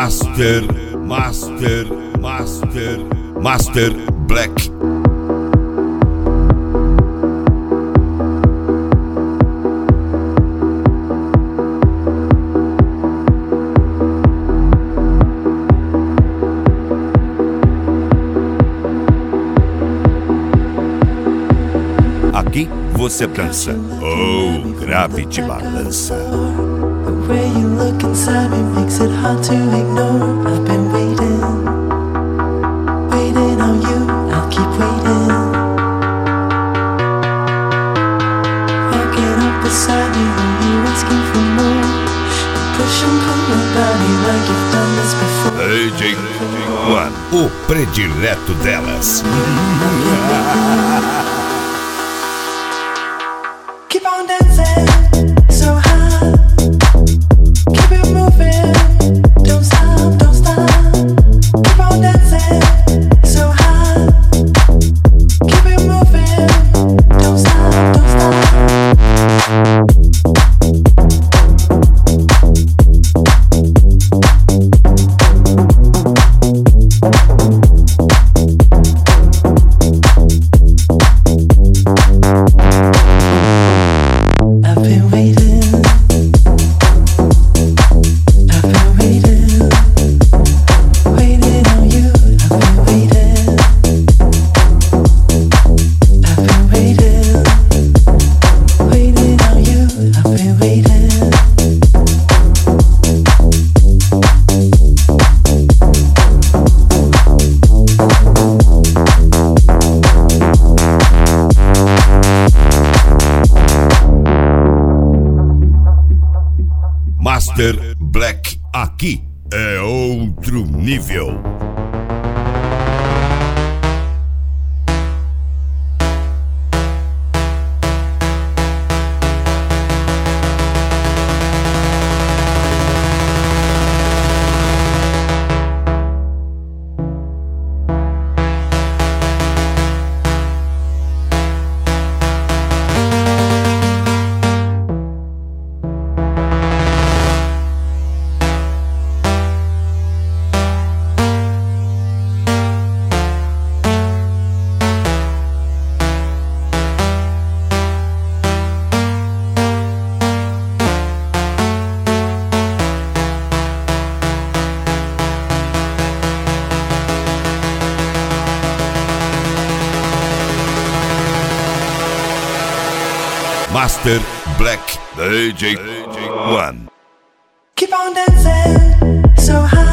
Master Black. Aqui você dança, grave te balança. The way you look inside me makes it hard to ignore. I've been waiting on you, I'll keep waiting. Walking up beside you and you're asking for more. And push and pull your body like you've done this before. DJ One, o predileto delas. Keep on dancing so high. Keep it moving. Don't stop, don't stop. Keep on dancing so high. Keep it moving. Don't stop, don't stop. I've been waiting. I've been waiting. Waiting on you. I've been waiting. I've been waiting. Waiting on you. I've been waiting. Master Black, aqui é outro nível. Master Black, DJ One. Keep on dancing so high.